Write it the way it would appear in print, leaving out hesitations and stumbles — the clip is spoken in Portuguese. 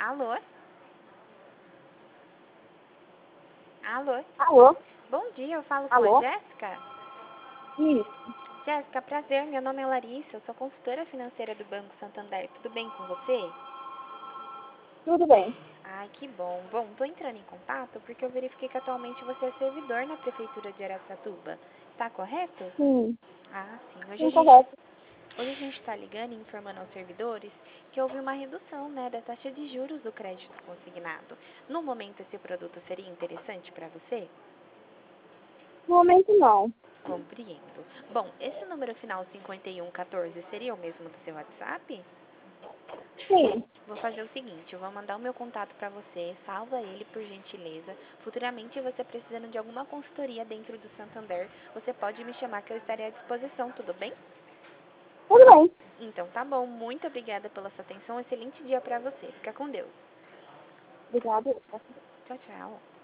Alô? Alô? Alô? Bom dia, eu falo com Alô? a Jéssica. Isso. Jéssica, prazer, meu nome é Larissa, eu sou consultora financeira do Banco Santander. Tudo bem com você? Tudo bem. Ai, que bom. Bom, tô entrando em contato porque eu verifiquei que atualmente você é servidor na Prefeitura de Araçatuba. Está correto? Sim. Ah, sim. Sim, correto. Hoje a gente está ligando e informando aos servidores que houve uma redução, né, da taxa de juros do crédito consignado. No momento, esse produto seria interessante para você? No momento, não. Compreendo. Bom, esse número final 5114 seria o mesmo do seu WhatsApp? Sim. Vou fazer o seguinte, eu vou mandar o meu contato para você, salva ele por gentileza. Futuramente, você precisando de alguma consultoria dentro do Santander, você pode me chamar que eu estarei à disposição, tudo bem? Tudo bem. Então tá bom, muito obrigada pela sua atenção, excelente dia para você. Fica com Deus. Obrigada. Tchau, tchau.